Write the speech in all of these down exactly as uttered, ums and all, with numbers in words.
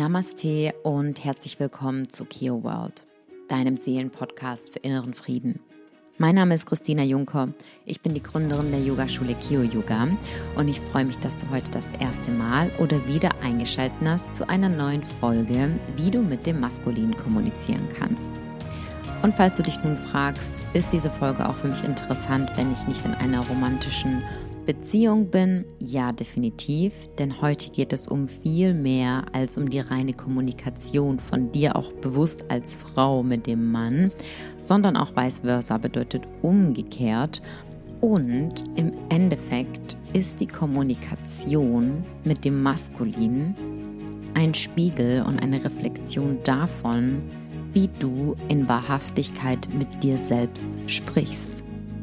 Namaste und herzlich willkommen zu Kio World, deinem Seelenpodcast für inneren Frieden. Mein Name ist Christina Juncker, ich bin die Gründerin der Yogaschule Kio Yoga und ich freue mich, dass du heute das erste Mal oder wieder eingeschaltet hast zu einer neuen Folge, wie du mit dem Maskulin kommunizieren kannst. Und falls du dich nun fragst, ist diese Folge auch für mich interessant, wenn ich nicht in einer romantischen Beziehung bin? Ja, definitiv, denn heute geht es um viel mehr als um die reine Kommunikation von dir auch bewusst als Frau mit dem Mann, sondern auch vice versa bedeutet umgekehrt. Und im Endeffekt ist die Kommunikation mit dem Maskulin ein Spiegel und eine Reflexion davon, wie du in Wahrhaftigkeit mit dir selbst sprichst.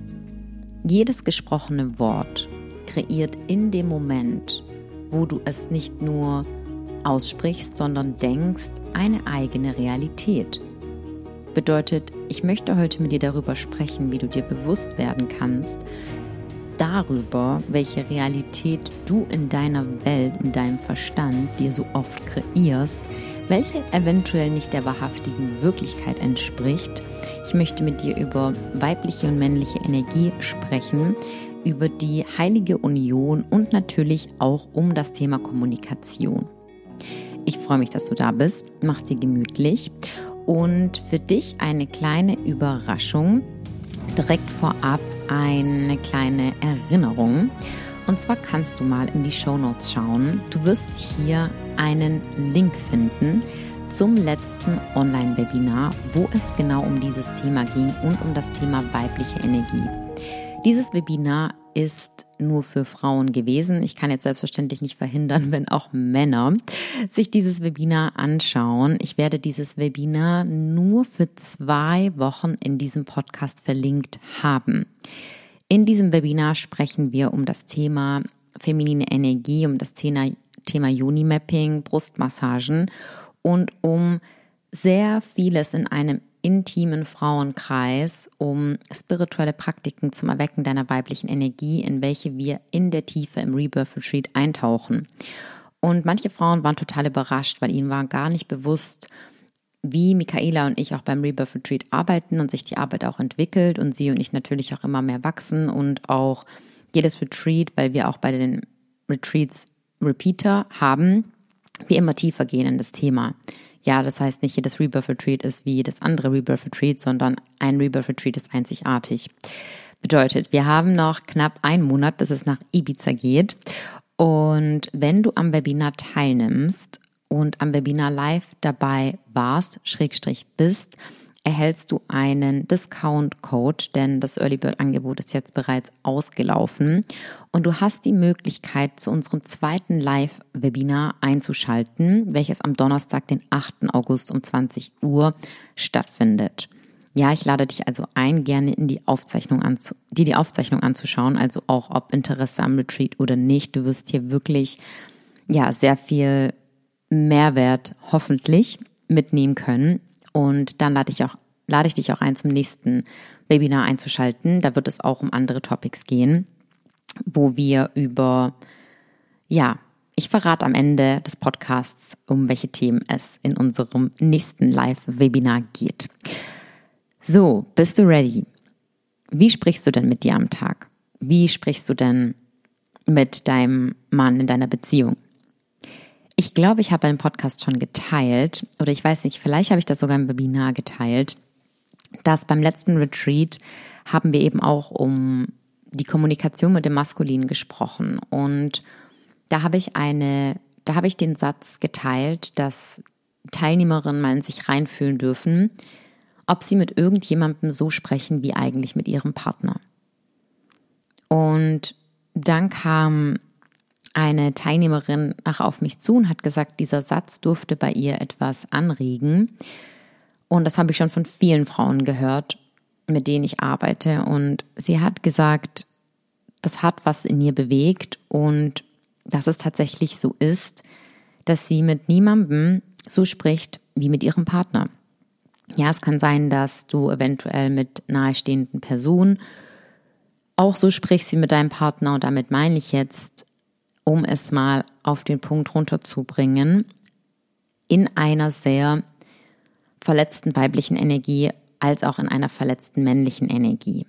Jedes gesprochene Wort kreiert in dem Moment, wo du es nicht nur aussprichst, sondern denkst, eine eigene Realität. Bedeutet, ich möchte heute mit dir darüber sprechen, wie du dir bewusst werden kannst, darüber, welche Realität du in deiner Welt, in deinem Verstand dir so oft kreierst, welche eventuell nicht der wahrhaftigen Wirklichkeit entspricht. Ich möchte mit dir über weibliche und männliche Energie sprechen, über die heilige Union und natürlich auch um das Thema Kommunikation. Ich freue mich, dass du da bist, mach's dir gemütlich und für dich eine kleine Überraschung, direkt vorab eine kleine Erinnerung. Und zwar kannst du mal in die Shownotes schauen. Du wirst hier einen Link finden zum letzten Online-Webinar, wo es genau um dieses Thema ging und um das Thema weibliche Energie. Dieses Webinar ist nur für Frauen gewesen. Ich kann jetzt selbstverständlich nicht verhindern, wenn auch Männer sich dieses Webinar anschauen. Ich werde dieses Webinar nur für zwei Wochen in diesem Podcast verlinkt haben. In diesem Webinar sprechen wir um das Thema feminine Energie, um das Thema, Thema Yoni-Mapping, Brustmassagen und um sehr vieles in einem intimen Frauenkreis, um spirituelle Praktiken zum Erwecken deiner weiblichen Energie, in welche wir in der Tiefe im Rebirth Retreat eintauchen. Und manche Frauen waren total überrascht, weil ihnen war gar nicht bewusst, wie Michaela und ich auch beim Rebirth Retreat arbeiten und sich die Arbeit auch entwickelt und sie und ich natürlich auch immer mehr wachsen und auch jedes Retreat, weil wir auch bei den Retreats Repeater haben, wir immer tiefer gehen in das Thema. Ja, das heißt nicht jedes Rebirth Retreat ist wie jedes andere Rebirth Retreat, sondern ein Rebirth Retreat ist einzigartig. Bedeutet, wir haben noch knapp einen Monat, bis es nach Ibiza geht und wenn du am Webinar teilnimmst und am Webinar live dabei warst, Schrägstrich bist, erhältst du einen Discount-Code, denn das Early Bird-Angebot ist jetzt bereits ausgelaufen und du hast die Möglichkeit, zu unserem zweiten Live-Webinar einzuschalten, welches am Donnerstag, den achten August um zwanzig Uhr stattfindet. Ja, ich lade dich also ein, gerne in die Aufzeichnung anzu- dir die Aufzeichnung anzuschauen, also auch ob Interesse am Retreat oder nicht. Du wirst hier wirklich ja sehr viel Mehrwert hoffentlich mitnehmen können. Und dann lade ich auch, lade ich dich auch ein, zum nächsten Webinar einzuschalten. Da wird es auch um andere Topics gehen, wo wir über, ja, ich verrate am Ende des Podcasts, um welche Themen es in unserem nächsten Live-Webinar geht. So, bist du ready? Wie sprichst du denn mit dir am Tag? Wie sprichst du denn mit deinem Mann in deiner Beziehung? Ich glaube, ich habe einen Podcast schon geteilt oder ich weiß nicht, vielleicht habe ich das sogar im Webinar geteilt, dass beim letzten Retreat haben wir eben auch um die Kommunikation mit dem Maskulin gesprochen und da habe ich eine, da habe ich den Satz geteilt, dass Teilnehmerinnen mal in sich reinfühlen dürfen, ob sie mit irgendjemandem so sprechen wie eigentlich mit ihrem Partner. Und dann kam eine Teilnehmerin nachher auf mich zu und hat gesagt, dieser Satz durfte bei ihr etwas anregen. Und das habe ich schon von vielen Frauen gehört, mit denen ich arbeite. Und sie hat gesagt, das hat was in ihr bewegt und dass es tatsächlich so ist, dass sie mit niemandem so spricht wie mit ihrem Partner. Ja, es kann sein, dass du eventuell mit nahestehenden Personen auch so sprichst wie mit deinem Partner. Und damit meine ich jetzt, um es mal auf den Punkt runterzubringen, in einer sehr verletzten weiblichen Energie als auch in einer verletzten männlichen Energie.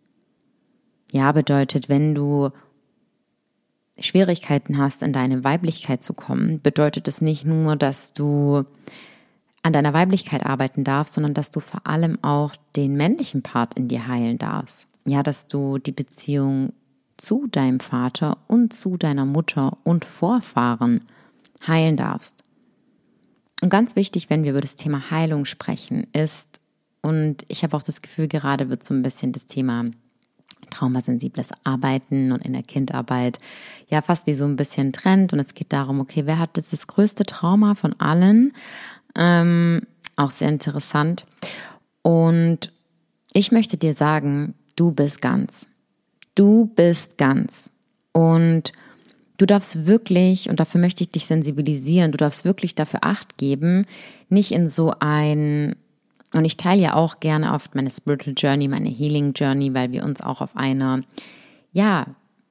Ja, bedeutet, wenn du Schwierigkeiten hast, in deine Weiblichkeit zu kommen, bedeutet es nicht nur, dass du an deiner Weiblichkeit arbeiten darfst, sondern dass du vor allem auch den männlichen Part in dir heilen darfst. Ja, dass du die Beziehung zu deinem Vater und zu deiner Mutter und Vorfahren heilen darfst. Und ganz wichtig, wenn wir über das Thema Heilung sprechen, ist, und ich habe auch das Gefühl, gerade wird so ein bisschen das Thema traumasensibles Arbeiten und in der Kindarbeit ja fast wie so ein bisschen Trend, und es geht darum, okay, wer hat das, das größte Trauma von allen? Ähm, auch sehr interessant. Und ich möchte dir sagen, du bist ganz. Du bist ganz. Und du darfst wirklich, und dafür möchte ich dich sensibilisieren, du darfst wirklich dafür Acht geben, nicht in so ein, und ich teile ja auch gerne oft meine Spiritual Journey, meine Healing Journey, weil wir uns auch auf einer, ja,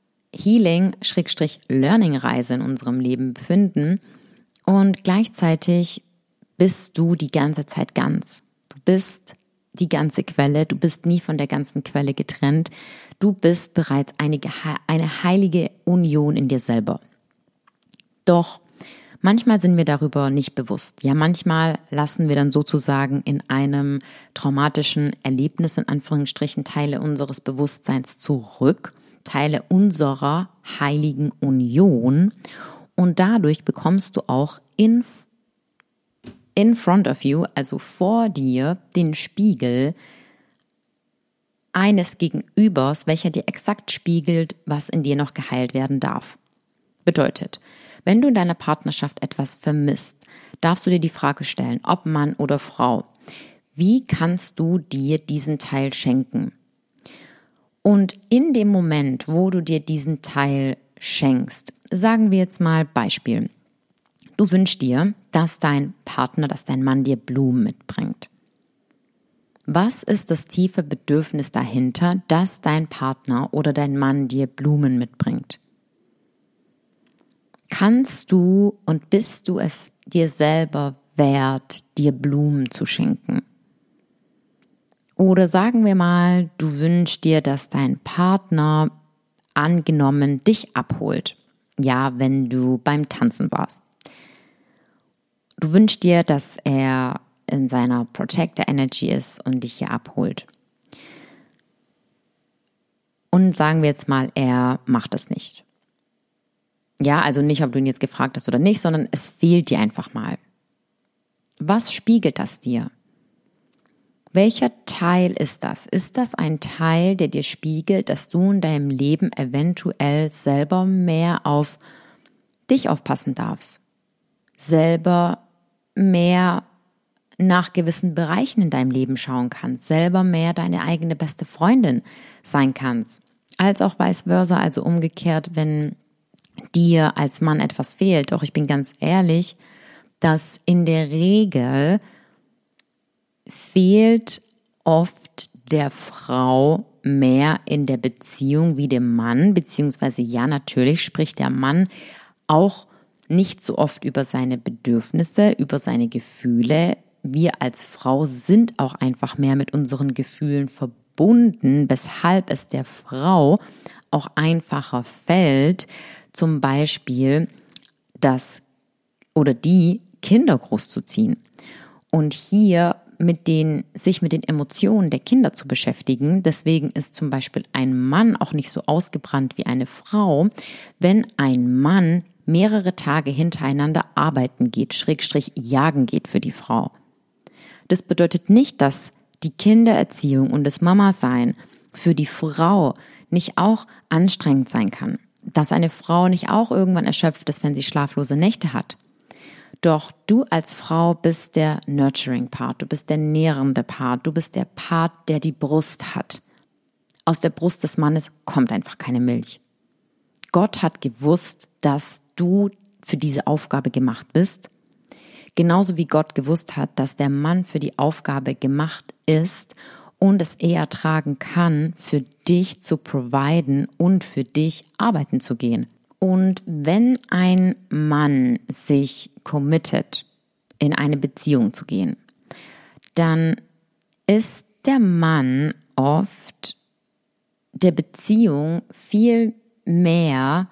Healing-Learning-Reise in unserem Leben befinden. Und gleichzeitig bist du die ganze Zeit ganz. Du bist die ganze Quelle, du bist nie von der ganzen Quelle getrennt. Du bist bereits eine, eine heilige Union in dir selber. Doch manchmal sind wir darüber nicht bewusst. Ja, manchmal lassen wir dann sozusagen in einem traumatischen Erlebnis, in Anführungsstrichen, Teile unseres Bewusstseins zurück, Teile unserer heiligen Union, und dadurch bekommst du auch in, in front of you, also vor dir, den Spiegel eines Gegenübers, welcher dir exakt spiegelt, was in dir noch geheilt werden darf. Bedeutet, wenn du in deiner Partnerschaft etwas vermisst, darfst du dir die Frage stellen, ob Mann oder Frau, wie kannst du dir diesen Teil schenken? Und in dem Moment, wo du dir diesen Teil schenkst, sagen wir jetzt mal Beispiel, du wünschst dir, dass dein Partner, dass dein Mann dir Blumen mitbringt. Was ist das tiefe Bedürfnis dahinter, dass dein Partner oder dein Mann dir Blumen mitbringt? Kannst du und bist du es dir selber wert, dir Blumen zu schenken? Oder sagen wir mal, du wünschst dir, dass dein Partner angenommen dich abholt. Ja, wenn du beim Tanzen warst. Du wünschst dir, dass er in seiner Protector Energy ist und dich hier abholt. Und sagen wir jetzt mal, er macht es nicht. Ja, also nicht, ob du ihn jetzt gefragt hast oder nicht, sondern es fehlt dir einfach mal. Was spiegelt das dir? Welcher Teil ist das? Ist das ein Teil, der dir spiegelt, dass du in deinem Leben eventuell selber mehr auf dich aufpassen darfst? Selber mehr nach gewissen Bereichen in deinem Leben schauen kannst, selber mehr deine eigene beste Freundin sein kannst, als auch vice versa, also umgekehrt, wenn dir als Mann etwas fehlt. Doch ich bin ganz ehrlich, dass in der Regel fehlt oft der Frau mehr in der Beziehung wie dem Mann, beziehungsweise ja, natürlich spricht der Mann auch nicht so oft über seine Bedürfnisse, über seine Gefühle. Wir als Frau sind auch einfach mehr mit unseren Gefühlen verbunden, weshalb es der Frau auch einfacher fällt, zum Beispiel das oder die Kinder großzuziehen. Und hier mit den, sich mit den Emotionen der Kinder zu beschäftigen. Deswegen ist zum Beispiel ein Mann auch nicht so ausgebrannt wie eine Frau, wenn ein Mann mehrere Tage hintereinander arbeiten geht, Schrägstrich jagen geht für die Frau. Das bedeutet nicht, dass die Kindererziehung und das Mama-Sein für die Frau nicht auch anstrengend sein kann. Dass eine Frau nicht auch irgendwann erschöpft ist, wenn sie schlaflose Nächte hat. Doch du als Frau bist der nurturing Part, du bist der nährende Part, du bist der Part, der die Brust hat. Aus der Brust des Mannes kommt einfach keine Milch. Gott hat gewusst, dass du für diese Aufgabe gemacht bist. Genauso wie Gott gewusst hat, dass der Mann für die Aufgabe gemacht ist und es eher tragen kann, für dich zu providen und für dich arbeiten zu gehen. Und wenn ein Mann sich committet, in eine Beziehung zu gehen, dann ist der Mann oft der Beziehung viel mehr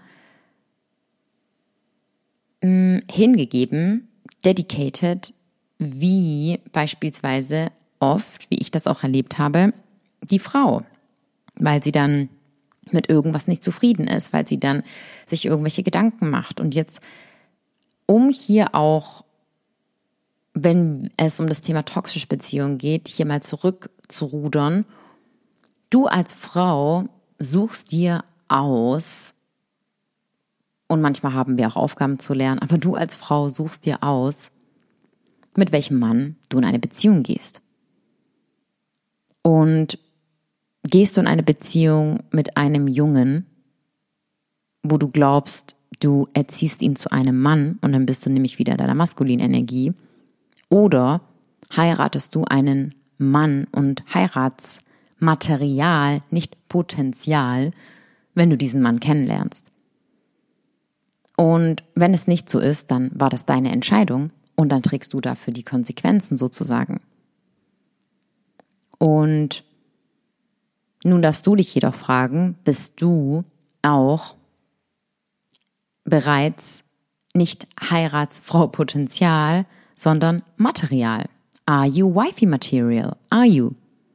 mh, hingegeben, dedicated, wie beispielsweise oft, wie ich das auch erlebt habe, die Frau, weil sie dann mit irgendwas nicht zufrieden ist, weil sie dann sich irgendwelche Gedanken macht. Und jetzt, um hier auch, wenn es um das Thema toxische Beziehungen geht, hier mal zurückzurudern, du als Frau suchst dir aus, und manchmal haben wir auch Aufgaben zu lernen, aber du als Frau suchst dir aus, mit welchem Mann du in eine Beziehung gehst. Und gehst du in eine Beziehung mit einem Jungen, wo du glaubst, du erziehst ihn zu einem Mann und dann bist du nämlich wieder in deiner maskulinen Energie, oder heiratest du einen Mann und Heiratsmaterial, nicht Potenzial, wenn du diesen Mann kennenlernst. Und wenn es nicht so ist, dann war das deine Entscheidung und dann trägst du dafür die Konsequenzen sozusagen. Und nun darfst du dich jedoch fragen, bist du auch bereits nicht Heiratsfrau-Potenzial, sondern Material? Are you wifey material? Are you?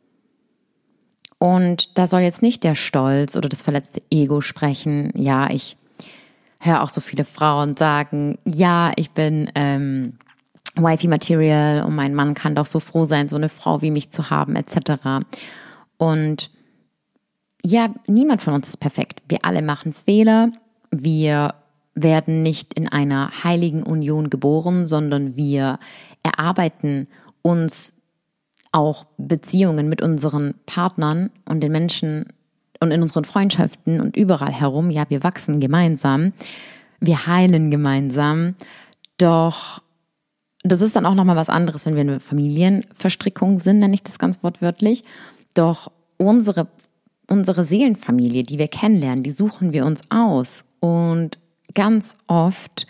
Und da soll jetzt nicht der Stolz oder das verletzte Ego sprechen. Ja, ich höre auch so viele Frauen sagen, ja, ich bin ähm, wifey material und mein Mann kann doch so froh sein, so eine Frau wie mich zu haben, et cetera. Und ja, niemand von uns ist perfekt. Wir alle machen Fehler. Wir werden nicht in einer heiligen Union geboren, sondern wir erarbeiten uns auch Beziehungen mit unseren Partnern und den Menschen und in unseren Freundschaften und überall herum. Ja, wir wachsen gemeinsam. Wir heilen gemeinsam. Doch das ist dann auch nochmal was anderes, wenn wir eine Familienverstrickung sind, nenne ich das ganz wortwörtlich. Doch unsere Unsere Seelenfamilie, die wir kennenlernen, die suchen wir uns aus. Und ganz oft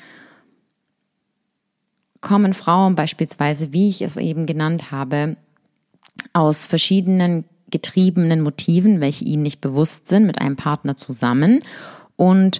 kommen Frauen beispielsweise, wie ich es eben genannt habe, aus verschiedenen getriebenen Motiven, welche ihnen nicht bewusst sind, mit einem Partner zusammen und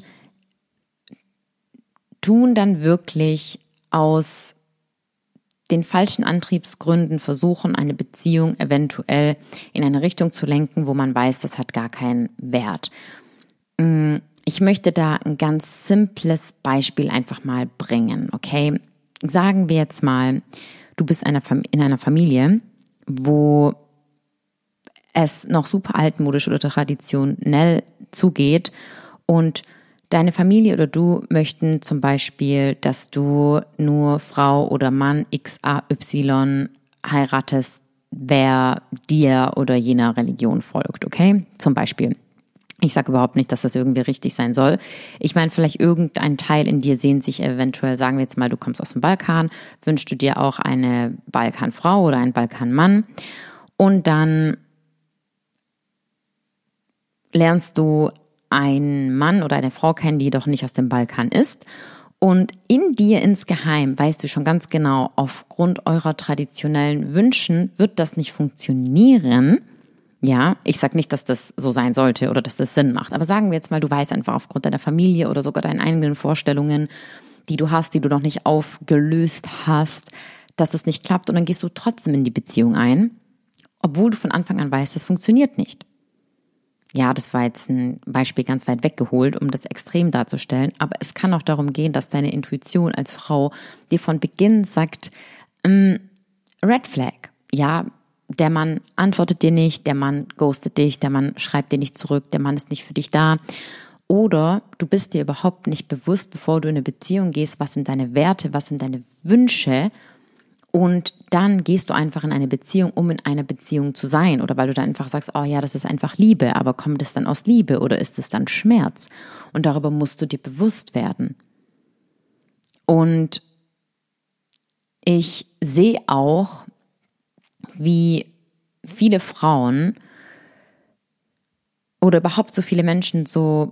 tun dann wirklich aus den falschen Antriebsgründen versuchen, eine Beziehung eventuell in eine Richtung zu lenken, wo man weiß, das hat gar keinen Wert. Ich möchte da ein ganz simples Beispiel einfach mal bringen, okay? Sagen wir jetzt mal, du bist in einer Familie, wo es noch super altmodisch oder traditionell zugeht und deine Familie oder du möchten zum Beispiel, dass du nur Frau oder Mann X A Y heiratest, wer dir oder jener Religion folgt, okay? Zum Beispiel. Ich sage überhaupt nicht, dass das irgendwie richtig sein soll. Ich meine, vielleicht irgendein Teil in dir sehnt sich eventuell, sagen wir jetzt mal, du kommst aus dem Balkan, wünschst du dir auch eine Balkanfrau oder einen Balkanmann und dann lernst du einen Mann oder eine Frau kennen, die doch nicht aus dem Balkan ist. Und in dir insgeheim weißt du schon ganz genau, aufgrund eurer traditionellen Wünschen wird das nicht funktionieren. Ja, ich sage nicht, dass das so sein sollte oder dass das Sinn macht. Aber sagen wir jetzt mal, du weißt einfach aufgrund deiner Familie oder sogar deinen eigenen Vorstellungen, die du hast, die du noch nicht aufgelöst hast, dass es nicht klappt. Und dann gehst du trotzdem in die Beziehung ein, obwohl du von Anfang an weißt, das funktioniert nicht. Ja, das war jetzt ein Beispiel ganz weit weggeholt, um das extrem darzustellen. Aber es kann auch darum gehen, dass deine Intuition als Frau dir von Beginn sagt, ähm, Red Flag. Ja, der Mann antwortet dir nicht, der Mann ghostet dich, der Mann schreibt dir nicht zurück, der Mann ist nicht für dich da. Oder du bist dir überhaupt nicht bewusst, bevor du in eine Beziehung gehst, was sind deine Werte, was sind deine Wünsche. Und dann gehst du einfach in eine Beziehung, um in einer Beziehung zu sein. Oder weil du dann einfach sagst, oh ja, das ist einfach Liebe. Aber kommt es dann aus Liebe oder ist es dann Schmerz? Und darüber musst du dir bewusst werden. Und ich sehe auch, wie viele Frauen oder überhaupt so viele Menschen so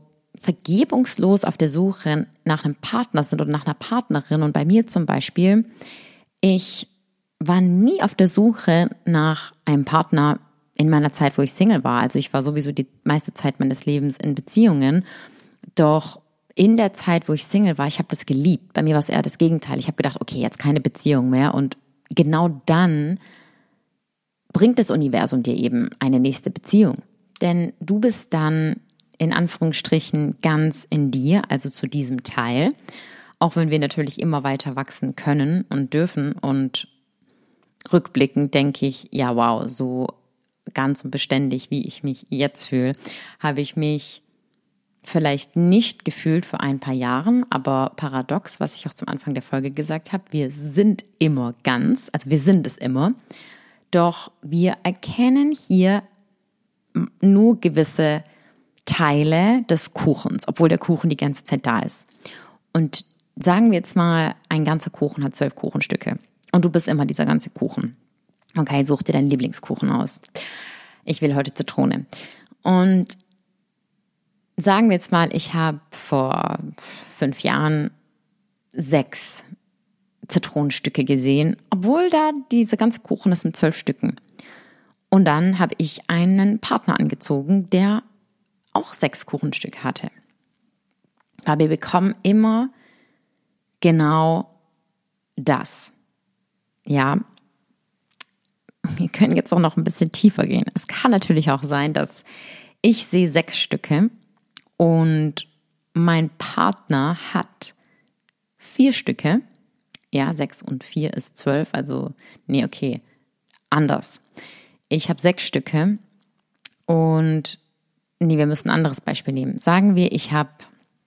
vergebungslos auf der Suche nach einem Partner sind oder nach einer Partnerin. Und bei mir zum Beispiel, ich war nie auf der Suche nach einem Partner in meiner Zeit, wo ich Single war. Also ich war sowieso die meiste Zeit meines Lebens in Beziehungen. Doch in der Zeit, wo ich Single war, ich habe das geliebt. Bei mir war es eher das Gegenteil. Ich habe gedacht, okay, jetzt keine Beziehung mehr. Und genau dann bringt das Universum dir eben eine nächste Beziehung. Denn du bist dann in Anführungsstrichen ganz in dir, also zu diesem Teil. Auch wenn wir natürlich immer weiter wachsen können und dürfen. Und rückblickend denke ich, ja wow, so ganz und beständig, wie ich mich jetzt fühle, habe ich mich vielleicht nicht gefühlt vor ein paar Jahren, aber paradox, was ich auch zum Anfang der Folge gesagt habe, wir sind immer ganz, also wir sind es immer, doch wir erkennen hier nur gewisse Teile des Kuchens, obwohl der Kuchen die ganze Zeit da ist. Und sagen wir jetzt mal, ein ganzer Kuchen hat zwölf Kuchenstücke und du bist immer dieser ganze Kuchen. Okay, such dir deinen Lieblingskuchen aus. Ich will heute Zitrone. Und sagen wir jetzt mal, ich habe vor fünf Jahren sechs Zitronenstücke gesehen, obwohl da diese ganze Kuchen ist mit zwölf Stücken. Und dann habe ich einen Partner angezogen, der auch sechs Kuchenstücke hatte. Aber wir bekommen immer genau das. Ja, wir können jetzt auch noch ein bisschen tiefer gehen. Es kann natürlich auch sein, dass ich sehe sechs Stücke und mein Partner hat vier Stücke. Ja, sechs und vier ist zwölf, also nee, okay, anders. Ich habe sechs Stücke und nee, wir müssen ein anderes Beispiel nehmen. Sagen wir, ich habe,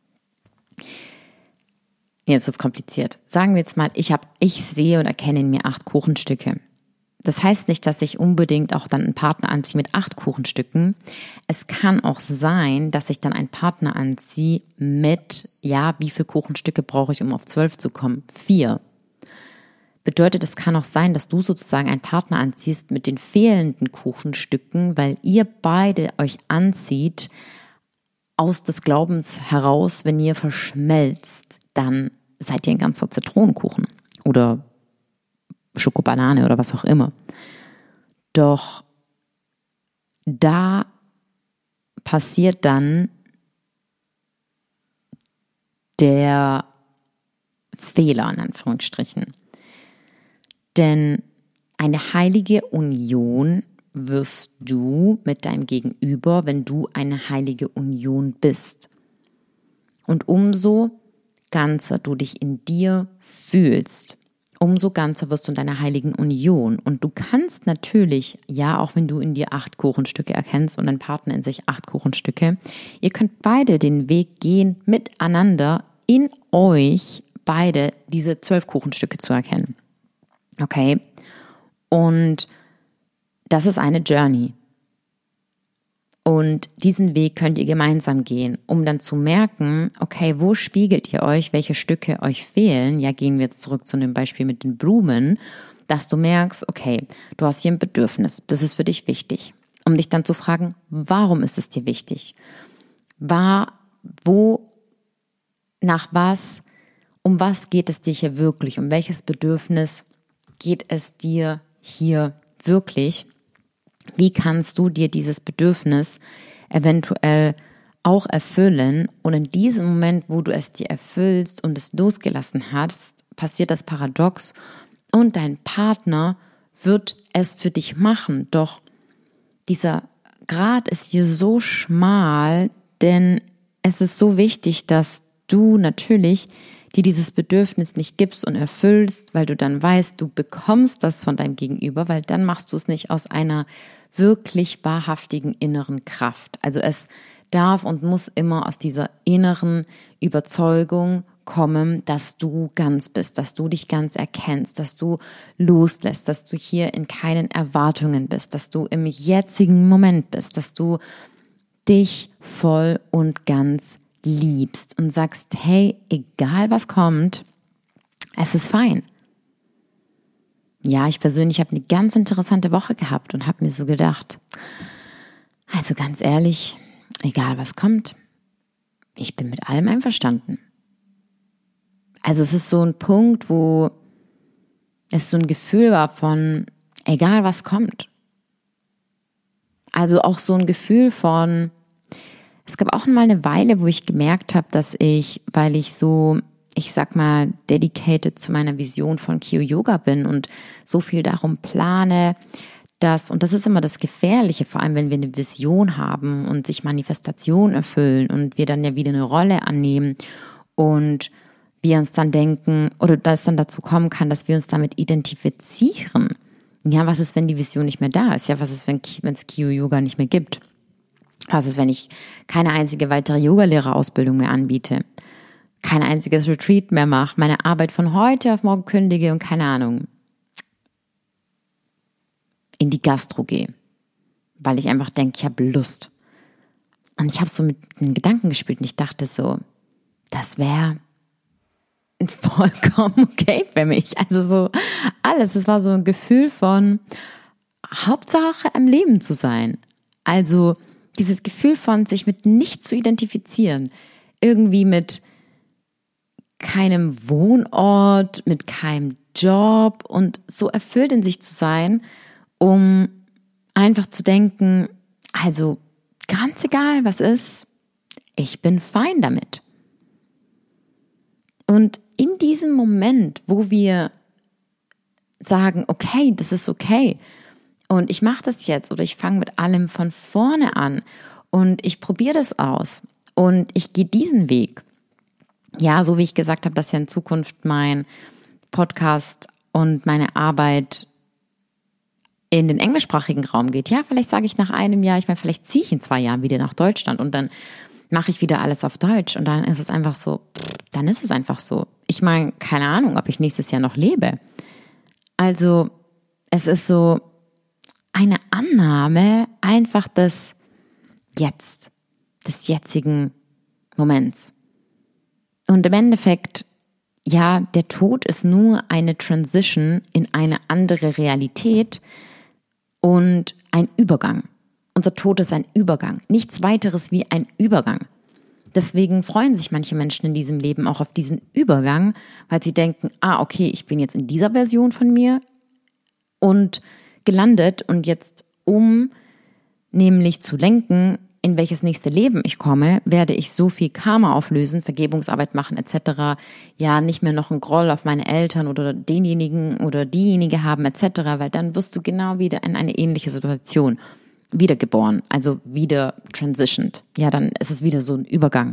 jetzt wird es kompliziert. Sagen wir jetzt mal, ich habe, ich sehe und erkenne in mir acht Kuchenstücke. Das heißt nicht, dass ich unbedingt auch dann einen Partner anziehe mit acht Kuchenstücken. Es kann auch sein, dass ich dann einen Partner anziehe mit, ja, wie viele Kuchenstücke brauche ich, um auf zwölf zu kommen? Vier. Bedeutet, es kann auch sein, dass du sozusagen einen Partner anziehst mit den fehlenden Kuchenstücken, weil ihr beide euch anzieht aus des Glaubens heraus, wenn ihr verschmelzt, dann seid ihr ein ganzer Zitronenkuchen oder Schokobanane oder was auch immer. Doch da passiert dann der Fehler in Anführungsstrichen. Denn eine heilige Union wirst du mit deinem Gegenüber, wenn du eine heilige Union bist. Und umso ganzer du dich in dir fühlst, umso ganzer wirst du in deiner heiligen Union. Und du kannst natürlich, ja, auch wenn du in dir acht Kuchenstücke erkennst und dein Partner in sich acht Kuchenstücke, ihr könnt beide den Weg gehen, miteinander in euch beide diese zwölf Kuchenstücke zu erkennen. Okay? Und das ist eine Journey. Und diesen Weg könnt ihr gemeinsam gehen, um dann zu merken, okay, wo spiegelt ihr euch, welche Stücke euch fehlen? Ja, gehen wir jetzt zurück zu dem Beispiel mit den Blumen, dass du merkst, okay, du hast hier ein Bedürfnis, das ist für dich wichtig. Um dich dann zu fragen, warum ist es dir wichtig? War, wo, nach was, um was geht es dir hier wirklich? Um welches Bedürfnis geht es dir hier wirklich? Wie kannst du dir dieses Bedürfnis eventuell auch erfüllen? Und in diesem Moment, wo du es dir erfüllst und es losgelassen hast, passiert das Paradox und dein Partner wird es für dich machen. Doch dieser Grat ist hier so schmal, denn es ist so wichtig, dass du natürlich dir dieses Bedürfnis nicht gibst und erfüllst, weil du dann weißt, du bekommst das von deinem Gegenüber, weil dann machst du es nicht aus einer wirklich wahrhaftigen inneren Kraft. Also es darf und muss immer aus dieser inneren Überzeugung kommen, dass du ganz bist, dass du dich ganz erkennst, dass du loslässt, dass du hier in keinen Erwartungen bist, dass du im jetzigen Moment bist, dass du dich voll und ganz liebst und sagst, hey, egal was kommt, es ist fein. Ja, ich persönlich habe eine ganz interessante Woche gehabt und habe mir so gedacht, also ganz ehrlich, egal was kommt, ich bin mit allem einverstanden. Also es ist so ein Punkt, wo es so ein Gefühl war von, egal was kommt. Also auch so ein Gefühl von, es gab auch mal eine Weile, wo ich gemerkt habe, dass ich, weil ich so, ich sag mal, dedicated zu meiner Vision von Kio Yoga bin und so viel darum plane, dass, und das ist immer das Gefährliche, vor allem wenn wir eine Vision haben und sich Manifestationen erfüllen und wir dann ja wieder eine Rolle annehmen und wir uns dann denken, oder dass es dann dazu kommen kann, dass wir uns damit identifizieren. Ja, was ist, wenn die Vision nicht mehr da ist? Ja, was ist, wenn es Kio Yoga nicht mehr gibt? Was ist, wenn ich keine einzige weitere Yogalehrerausbildung mehr anbiete? Kein einziges Retreat mehr mache, meine Arbeit von heute auf morgen kündige und keine Ahnung, in die Gastro gehe, weil ich einfach denke, ich habe Lust. Und ich habe so mit den Gedanken gespielt und ich dachte so, das wäre vollkommen okay für mich. Also so alles, es war so ein Gefühl von Hauptsache am Leben zu sein. Also dieses Gefühl von sich mit nichts zu identifizieren, irgendwie mit keinem Wohnort, mit keinem Job und so erfüllt in sich zu sein, um einfach zu denken, also ganz egal, was ist, ich bin fein damit. Und in diesem Moment, wo wir sagen, okay, das ist okay und ich mache das jetzt oder ich fange mit allem von vorne an und ich probiere das aus und ich gehe diesen Weg. Ja, so wie ich gesagt habe, dass ja in Zukunft mein Podcast und meine Arbeit in den englischsprachigen Raum geht. Ja, vielleicht sage ich nach einem Jahr, ich meine, vielleicht ziehe ich in zwei Jahren wieder nach Deutschland und dann mache ich wieder alles auf Deutsch und dann ist es einfach so, dann ist es einfach so. Ich meine, keine Ahnung, ob ich nächstes Jahr noch lebe. Also es ist so eine Annahme einfach des Jetzt, des jetzigen Moments. Und im Endeffekt, ja, der Tod ist nur eine Transition in eine andere Realität und ein Übergang. Unser Tod ist ein Übergang, nichts weiteres wie ein Übergang. Deswegen freuen sich manche Menschen in diesem Leben auch auf diesen Übergang, weil sie denken, ah, okay, ich bin jetzt in dieser Version von mir und gelandet und jetzt, um nämlich zu lenken, in welches nächste Leben ich komme, werde ich so viel Karma auflösen, Vergebungsarbeit machen et cetera. Ja, nicht mehr noch einen Groll auf meine Eltern oder denjenigen oder diejenige haben et cetera, weil dann wirst du genau wieder in eine ähnliche Situation wiedergeboren, also wieder transitioned. Ja, dann ist es wieder so ein Übergang.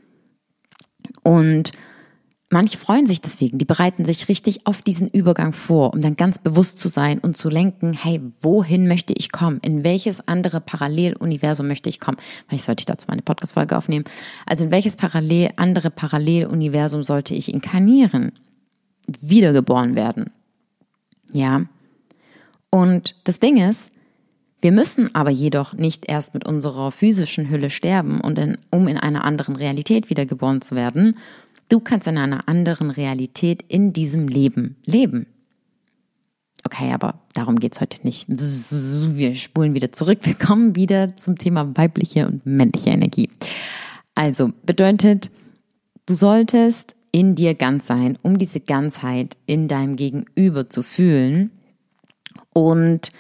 Und manche freuen sich deswegen, die bereiten sich richtig auf diesen Übergang vor, um dann ganz bewusst zu sein und zu lenken, hey, wohin möchte ich kommen? In welches andere Paralleluniversum möchte ich kommen? Vielleicht sollte ich dazu mal eine Podcast-Folge aufnehmen. Also in welches parallel, andere Paralleluniversum sollte ich inkarnieren? Wiedergeboren werden. Ja. Und das Ding ist, wir müssen aber jedoch nicht erst mit unserer physischen Hülle sterben, und in, um in einer anderen Realität wiedergeboren zu werden. Du kannst in einer anderen Realität in diesem Leben leben. Okay, aber darum geht's heute nicht. Wir spulen wieder zurück. Wir kommen wieder zum Thema weibliche und männliche Energie. Also bedeutet, du solltest in dir ganz sein, um diese Ganzheit in deinem Gegenüber zu fühlen. Und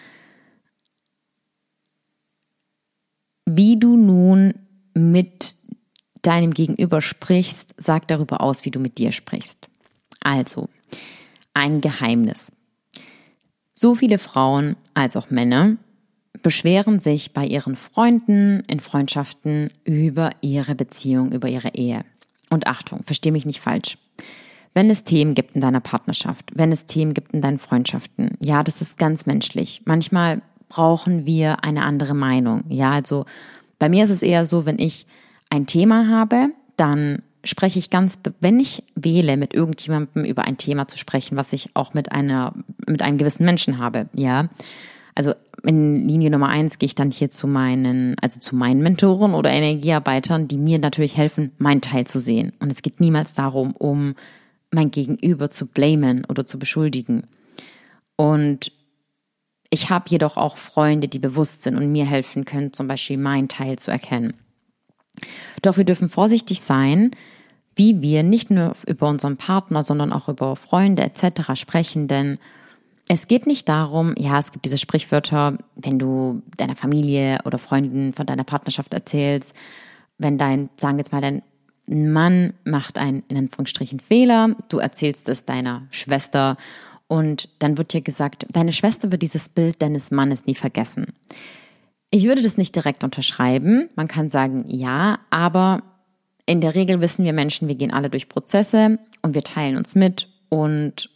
wie du nun mit deinem Gegenüber sprichst, sagt darüber aus, wie du mit dir sprichst. Also, ein Geheimnis. So viele Frauen als auch Männer beschweren sich bei ihren Freunden in Freundschaften über ihre Beziehung, über ihre Ehe. Und Achtung, versteh mich nicht falsch. Wenn es Themen gibt in deiner Partnerschaft, wenn es Themen gibt in deinen Freundschaften, ja, das ist ganz menschlich. Manchmal brauchen wir eine andere Meinung. Ja, also bei mir ist es eher so, wenn ich ein Thema habe, dann spreche ich ganz, wenn ich wähle, mit irgendjemandem über ein Thema zu sprechen, was ich auch mit einer, mit einem gewissen Menschen habe, ja. Also in Linie Nummer eins gehe ich dann hier zu meinen, also zu meinen Mentoren oder Energiearbeitern, die mir natürlich helfen, meinen Teil zu sehen. Und es geht niemals darum, um mein Gegenüber zu blamen oder zu beschuldigen. Und ich habe jedoch auch Freunde, die bewusst sind und mir helfen können, zum Beispiel meinen Teil zu erkennen. Doch wir dürfen vorsichtig sein, wie wir nicht nur über unseren Partner, sondern auch über Freunde et cetera sprechen, denn Es geht nicht darum, ja, es gibt diese Sprichwörter, wenn du deiner Familie oder Freunden von deiner Partnerschaft erzählst, wenn dein, sagen wir jetzt mal, dein Mann macht einen, in Anführungsstrichen, Fehler, du erzählst es deiner Schwester und dann wird dir gesagt, deine Schwester wird dieses Bild deines Mannes nie vergessen. Ich würde das nicht direkt unterschreiben, man kann sagen, ja, aber in der Regel wissen wir Menschen, wir gehen alle durch Prozesse und wir teilen uns mit und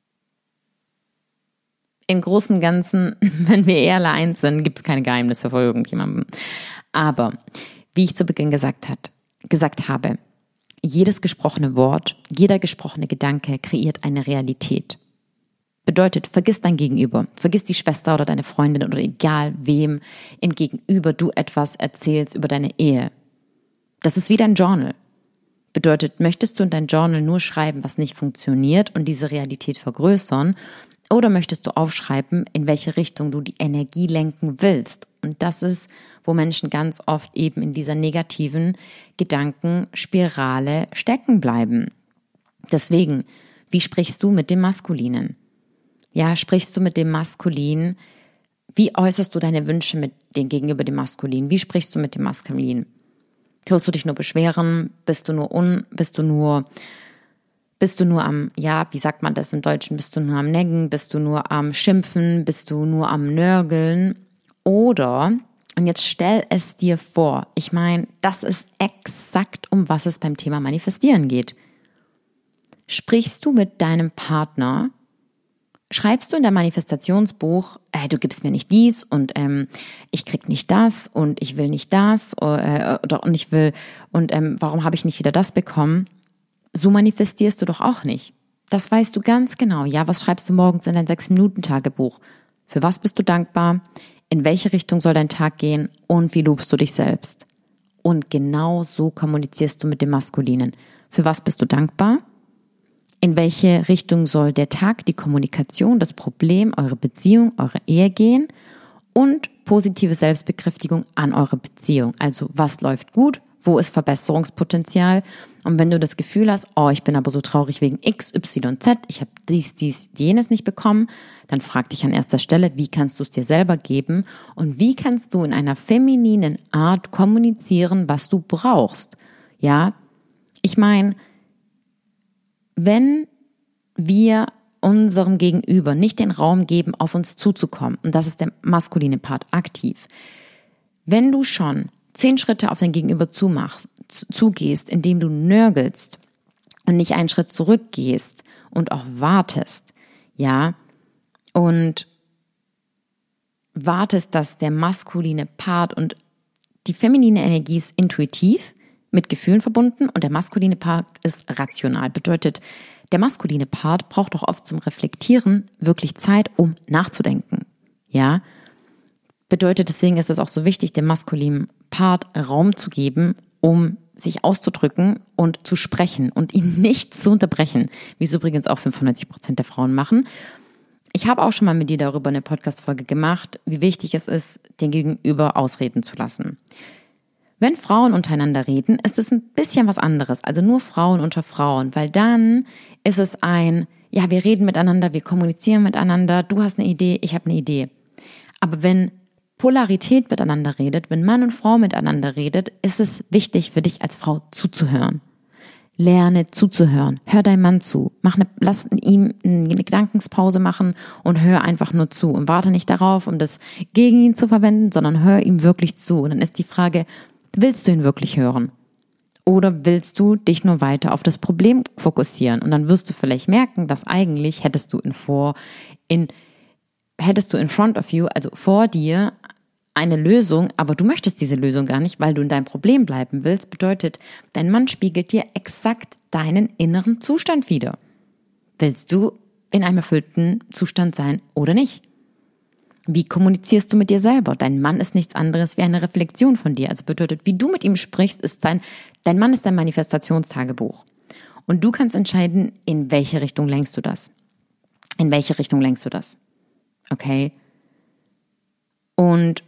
im Großen und Ganzen, wenn wir eher allein sind, gibt es keine Geheimnisse vor irgendjemandem. Aber, wie ich zu Beginn gesagt, hat, gesagt habe, jedes gesprochene Wort, jeder gesprochene Gedanke kreiert eine Realität. Bedeutet, vergiss dein Gegenüber, vergiss die Schwester oder deine Freundin oder egal wem im Gegenüber du etwas erzählst über deine Ehe. Das ist wie dein Journal. Bedeutet, möchtest du in dein Journal nur schreiben, was nicht funktioniert und diese Realität vergrößern? Oder möchtest du aufschreiben, in welche Richtung du die Energie lenken willst? Und das ist, wo Menschen ganz oft eben in dieser negativen Gedankenspirale stecken bleiben. Deswegen, wie sprichst du mit dem Maskulinen? Ja, sprichst du mit dem Maskulin? Wie äußerst du deine Wünsche mit dem gegenüber dem Maskulin? Wie sprichst du mit dem Maskulin? Tust du dich nur beschweren? Bist du nur un, bist du nur, bist du nur am, ja, wie sagt man das im Deutschen? Bist du nur am Neggen? Bist du nur am Schimpfen? Bist du nur am Nörgeln? Oder, und jetzt stell es dir vor, ich meine, das ist exakt, um was es beim Thema Manifestieren geht. Sprichst du mit deinem Partner? Schreibst du in dein Manifestationsbuch, äh, du gibst mir nicht dies und ähm, ich krieg nicht das und ich will nicht das oder, oder und ich will und ähm, warum habe ich nicht wieder das bekommen? So manifestierst du doch auch nicht. Das weißt du ganz genau. Ja, was schreibst du morgens in dein sechs-Minuten-Tagebuch? Für was bist du dankbar? In welche Richtung soll dein Tag gehen? Und wie lobst du dich selbst? Und genau so kommunizierst du mit dem Maskulinen. Für was bist du dankbar? In welche Richtung soll der Tag, die Kommunikation, das Problem, eure Beziehung, eure Ehe gehen? Und positive Selbstbekräftigung an eure Beziehung. Also was läuft gut? Wo ist Verbesserungspotenzial? Und wenn du das Gefühl hast, oh, ich bin aber so traurig wegen X, Y, Z, ich habe dies, dies, jenes nicht bekommen, dann frag dich an erster Stelle, wie kannst du es dir selber geben und wie kannst du in einer femininen Art kommunizieren, was du brauchst? Ja, ich meine, wenn wir unserem Gegenüber nicht den Raum geben, auf uns zuzukommen, und das ist der maskuline Part, aktiv, wenn du schon zehn Schritte auf dein Gegenüber zumachst, zugehst, indem du nörgelst und nicht einen Schritt zurückgehst und auch wartest, ja, und wartest, dass der maskuline Part und die feminine Energie ist intuitiv, mit Gefühlen verbunden und der maskuline Part ist rational. Bedeutet, der maskuline Part braucht auch oft zum Reflektieren wirklich Zeit, um nachzudenken, ja. Bedeutet, deswegen ist es auch so wichtig, dem maskulinen Part Raum zu geben, um sich auszudrücken und zu sprechen und ihn nicht zu unterbrechen, wie es übrigens auch fünfundneunzig Prozent der Frauen machen. Ich habe auch schon mal mit dir darüber eine Podcast-Folge gemacht, wie wichtig es ist, den Gegenüber ausreden zu lassen. Wenn Frauen untereinander reden, ist es ein bisschen was anderes, also nur Frauen unter Frauen, weil dann ist es ein, ja, wir reden miteinander, wir kommunizieren miteinander, du hast eine Idee, ich habe eine Idee. Aber wenn Polarität miteinander redet, wenn Mann und Frau miteinander redet, ist es wichtig für dich als Frau zuzuhören. Lerne zuzuhören. Hör deinem Mann zu. Mach eine, lass ihm eine Gedankenspause machen und hör einfach nur zu. Und warte nicht darauf, um das gegen ihn zu verwenden, sondern hör ihm wirklich zu. Und dann ist die Frage, willst du ihn wirklich hören? Oder willst du dich nur weiter auf das Problem fokussieren? Und dann wirst du vielleicht merken, dass eigentlich hättest du in vor, in, hättest du in front of you, also vor dir, eine Lösung, aber du möchtest diese Lösung gar nicht, weil du in deinem Problem bleiben willst, bedeutet, dein Mann spiegelt dir exakt deinen inneren Zustand wider. Willst du in einem erfüllten Zustand sein oder nicht? Wie kommunizierst du mit dir selber? Dein Mann ist nichts anderes wie eine Reflexion von dir. Also bedeutet, wie du mit ihm sprichst, ist dein, dein Mann ist dein Manifestationstagebuch. Und du kannst entscheiden, in welche Richtung lenkst du das. In welche Richtung lenkst du das? Okay? Und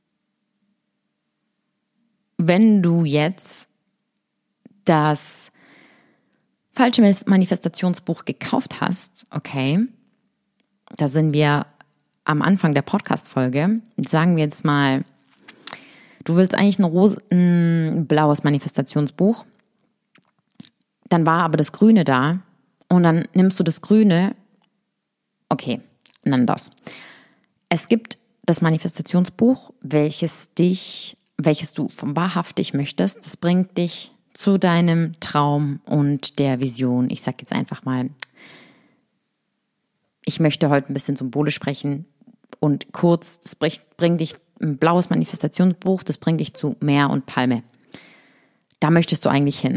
wenn du jetzt das falsche Manifestationsbuch gekauft hast, okay, da sind wir am Anfang der Podcast-Folge, sagen wir jetzt mal, du willst eigentlich ein, Rose, ein blaues Manifestationsbuch, dann war aber das Grüne da und dann nimmst du das Grüne, okay, dann das. Es gibt das Manifestationsbuch, welches dich, welches du wahrhaftig möchtest, das bringt dich zu deinem Traum und der Vision. Ich sage jetzt einfach mal, ich möchte heute ein bisschen symbolisch sprechen und kurz, das bringt dich, ein blaues Manifestationsbuch, das bringt dich zu Meer und Palme. Da möchtest du eigentlich hin.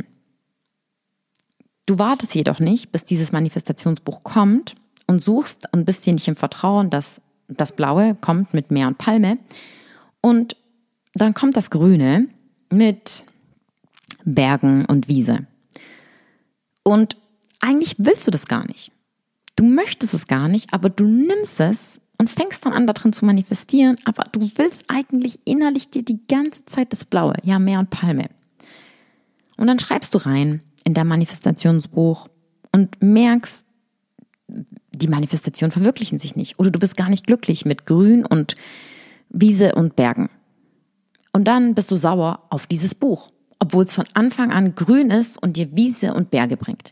Du wartest jedoch nicht, bis dieses Manifestationsbuch kommt und suchst und bist dir nicht im Vertrauen, dass das Blaue kommt mit Meer und Palme. Und dann kommt das Grüne mit Bergen und Wiese. Und eigentlich willst du das gar nicht. Du möchtest es gar nicht, aber du nimmst es und fängst dann an, da drin zu manifestieren, aber du willst eigentlich innerlich dir die ganze Zeit das Blaue, ja, Meer und Palme. Und dann schreibst du rein in dein Manifestationsbuch und merkst, die Manifestationen verwirklichen sich nicht oder du bist gar nicht glücklich mit Grün und Wiese und Bergen. Und dann bist du sauer auf dieses Buch, obwohl es von Anfang an grün ist und dir Wiese und Berge bringt.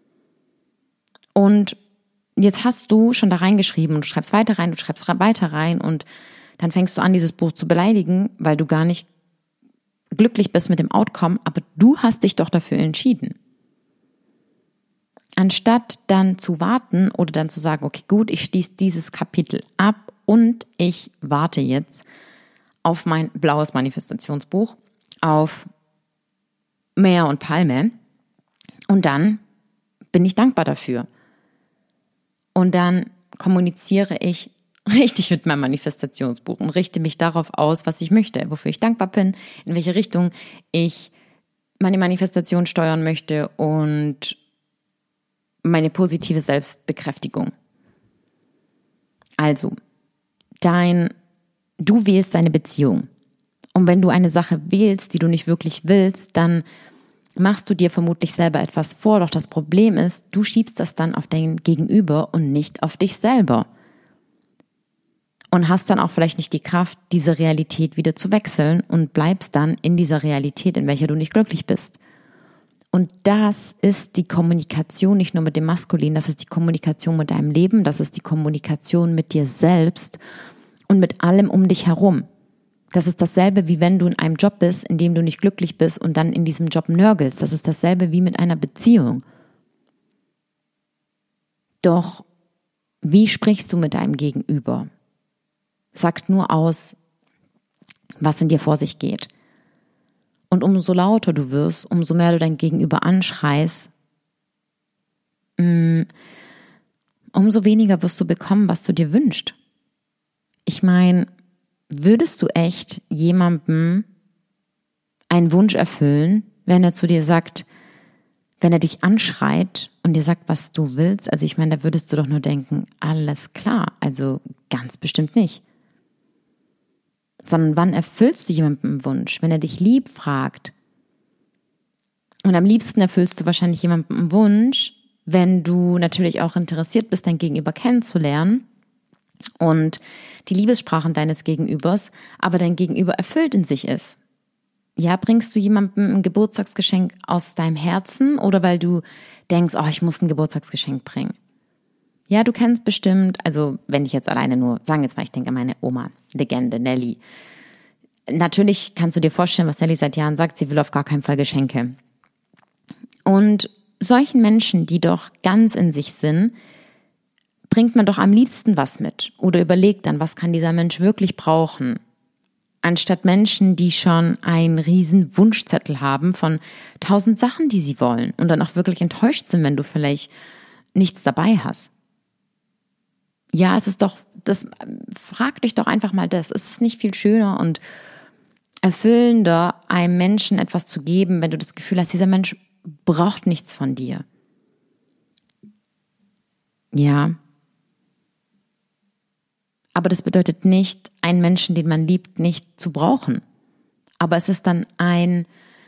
Und jetzt hast du schon da reingeschrieben und du schreibst weiter rein, du schreibst weiter rein und dann fängst du an, dieses Buch zu beleidigen, weil du gar nicht glücklich bist mit dem Outcome, aber du hast dich doch dafür entschieden. Anstatt dann zu warten oder dann zu sagen, okay, gut, ich schließe dieses Kapitel ab und ich warte jetzt auf mein blaues Manifestationsbuch, auf Meer und Palme und dann bin ich dankbar dafür. Und dann kommuniziere ich richtig mit meinem Manifestationsbuch und richte mich darauf aus, was ich möchte, wofür ich dankbar bin, in welche Richtung ich meine Manifestation steuern möchte und meine positive Selbstbekräftigung. Also, dein, du wählst deine Beziehung. Und wenn du eine Sache wählst, die du nicht wirklich willst, dann machst du dir vermutlich selber etwas vor. Doch das Problem ist, du schiebst das dann auf dein Gegenüber und nicht auf dich selber. Und hast dann auch vielleicht nicht die Kraft, diese Realität wieder zu wechseln und bleibst dann in dieser Realität, in welcher du nicht glücklich bist. Und das ist die Kommunikation nicht nur mit dem Maskulin, das ist die Kommunikation mit deinem Leben, das ist die Kommunikation mit dir selbst und mit allem um dich herum. Das ist dasselbe, wie wenn du in einem Job bist, in dem du nicht glücklich bist und dann in diesem Job nörgelst. Das ist dasselbe wie mit einer Beziehung. Doch wie sprichst du mit deinem Gegenüber? Sagt nur aus, was in dir vor sich geht. Und umso lauter du wirst, umso mehr du dein Gegenüber anschreist, umso weniger wirst du bekommen, was du dir wünschst. Ich meine, würdest du echt jemandem einen Wunsch erfüllen, wenn er zu dir sagt, wenn er dich anschreit und dir sagt, was du willst? Also ich meine, da würdest du doch nur denken, alles klar, also ganz bestimmt nicht. Sondern wann erfüllst du jemandem einen Wunsch? Wenn er dich lieb fragt. Und am liebsten erfüllst du wahrscheinlich jemandem einen Wunsch, wenn du natürlich auch interessiert bist, dein Gegenüber kennenzulernen und die Liebessprachen deines Gegenübers, aber dein Gegenüber erfüllt in sich ist. Ja, bringst du jemandem ein Geburtstagsgeschenk aus deinem Herzen oder weil du denkst, oh, ich muss ein Geburtstagsgeschenk bringen? Ja, du kennst bestimmt, also wenn ich jetzt alleine nur, sagen jetzt mal, ich denke an meine Oma, Legende, Nelly. Natürlich kannst du dir vorstellen, was Nelly seit Jahren sagt, sie will auf gar keinen Fall Geschenke. Und solchen Menschen, die doch ganz in sich sind, bringt man doch am liebsten was mit oder überlegt dann, was kann dieser Mensch wirklich brauchen, anstatt Menschen, die schon einen riesen Wunschzettel haben von tausend Sachen, die sie wollen und dann auch wirklich enttäuscht sind, wenn du vielleicht nichts dabei hast. Ja, es ist doch, das, frag dich doch einfach mal das. Ist es nicht viel schöner und erfüllender, einem Menschen etwas zu geben, wenn du das Gefühl hast, dieser Mensch braucht nichts von dir? Ja. Aber das bedeutet nicht, einen Menschen, den man liebt, nicht zu brauchen. Aber es ist dann ein,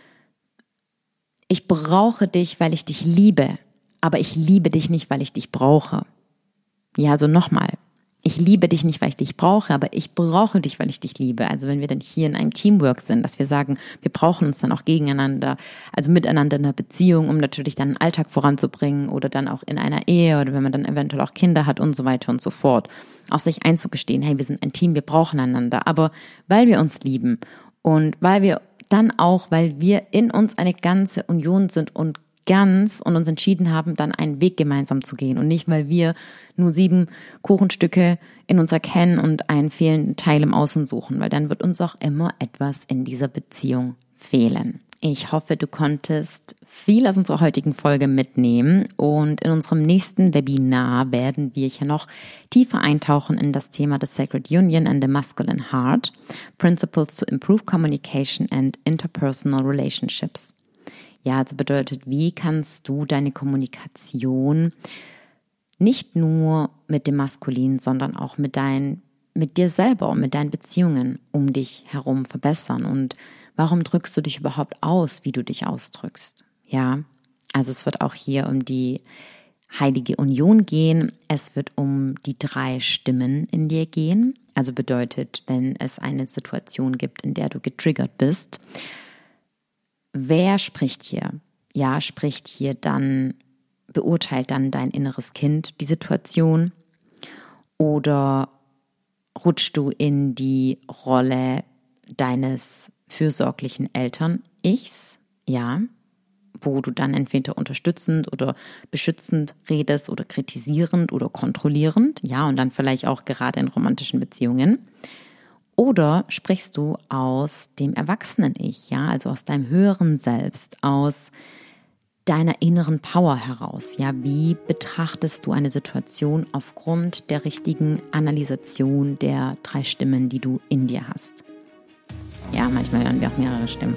ich brauche dich, weil ich dich liebe, aber ich liebe dich nicht, weil ich dich brauche. Ja, so nochmal. Ich liebe dich nicht, weil ich dich brauche, aber ich brauche dich, weil ich dich liebe. Also wenn wir dann hier in einem Teamwork sind, dass wir sagen, wir brauchen uns dann auch gegeneinander, also miteinander in einer Beziehung, um natürlich dann den Alltag voranzubringen oder dann auch in einer Ehe oder wenn man dann eventuell auch Kinder hat und so weiter und so fort. Auch sich einzugestehen, hey, wir sind ein Team, wir brauchen einander. Aber weil wir uns lieben und weil wir dann auch, weil wir in uns eine ganze Union sind und ganz und uns entschieden haben, dann einen Weg gemeinsam zu gehen und nicht, weil wir nur sieben Kuchenstücke in uns erkennen und einen fehlenden Teil im Außen suchen, weil dann wird uns auch immer etwas in dieser Beziehung fehlen. Ich hoffe, du konntest viel aus unserer heutigen Folge mitnehmen und in unserem nächsten Webinar werden wir hier noch tiefer eintauchen in das Thema The Sacred Union and the Masculine Heart, Principles to Improve Communication and Interpersonal Relationships. Ja, also bedeutet, wie kannst du deine Kommunikation nicht nur mit dem Maskulinen, sondern auch mit deinen, mit dir selber und mit deinen Beziehungen um dich herum verbessern? Und warum drückst du dich überhaupt aus, wie du dich ausdrückst? Ja, also es wird auch hier um die heilige Union gehen. Es wird um die drei Stimmen in dir gehen. Also bedeutet, wenn es eine Situation gibt, in der du getriggert bist, wer spricht hier? Ja, spricht hier dann, beurteilt dann dein inneres Kind die Situation oder rutschst du in die Rolle deines fürsorglichen Eltern-Ichs? Ja, wo du dann entweder unterstützend oder beschützend redest oder kritisierend oder kontrollierend, ja, und dann vielleicht auch gerade in romantischen Beziehungen. Oder sprichst du aus dem Erwachsenen-Ich, ja, also aus deinem höheren Selbst, aus deiner inneren Power heraus, ja, wie betrachtest du eine Situation aufgrund der richtigen Analysation der drei Stimmen, die du in dir hast? Ja, manchmal hören wir auch mehrere Stimmen.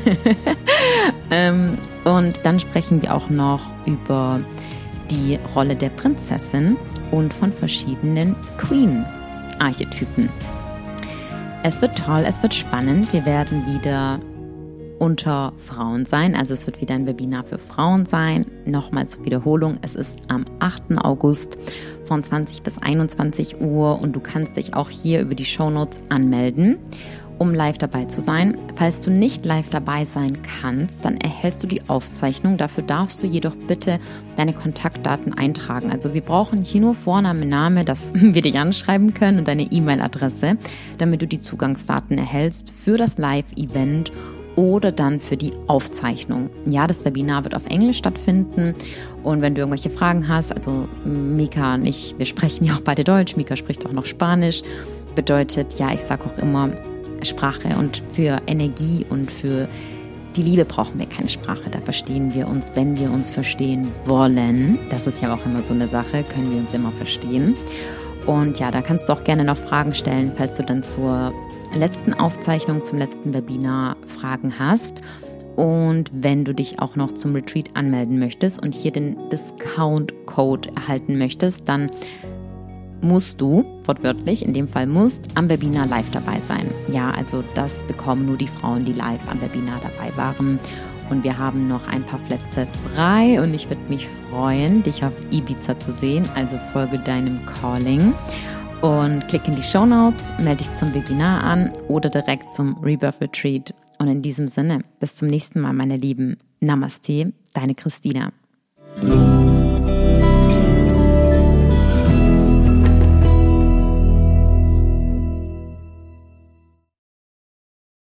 ähm, und dann sprechen wir auch noch über die Rolle der Prinzessin und von verschiedenen Queen-Archetypen. Es wird toll, es wird spannend. Wir werden wieder unter Frauen sein. Also es wird wieder ein Webinar für Frauen sein. Nochmal zur Wiederholung. Es ist am achten August von zwanzig bis einundzwanzig Uhr und du kannst dich auch hier über die Shownotes anmelden, um live dabei zu sein. Falls du nicht live dabei sein kannst, dann erhältst du die Aufzeichnung. Dafür darfst du jedoch bitte deine Kontaktdaten eintragen. Also wir brauchen hier nur Vorname, Name, dass wir dich anschreiben können und deine E-Mail-Adresse, damit du die Zugangsdaten erhältst für das Live-Event oder dann für die Aufzeichnung. Ja, das Webinar wird auf Englisch stattfinden und wenn du irgendwelche Fragen hast, also Mika und ich, wir sprechen ja auch beide Deutsch, Mika spricht auch noch Spanisch, bedeutet, ja, ich sage auch immer, Sprache und für Energie und für die Liebe brauchen wir keine Sprache. Da verstehen wir uns, wenn wir uns verstehen wollen. Das ist ja auch immer so eine Sache, können wir uns immer verstehen. Und ja, da kannst du auch gerne noch Fragen stellen, falls du dann zur letzten Aufzeichnung, zum letzten Webinar Fragen hast. Und wenn du dich auch noch zum Retreat anmelden möchtest und hier den Discount-Code erhalten möchtest, dann musst du, wortwörtlich, in dem Fall musst, am Webinar live dabei sein. Ja, also das bekommen nur die Frauen, die live am Webinar dabei waren. Und wir haben noch ein paar Plätze frei und ich würde mich freuen, dich auf Ibiza zu sehen. Also folge deinem Calling und klick in die Shownotes, melde dich zum Webinar an oder direkt zum Rebirth Retreat. Und in diesem Sinne, bis zum nächsten Mal, meine Lieben. Namaste, deine Christina.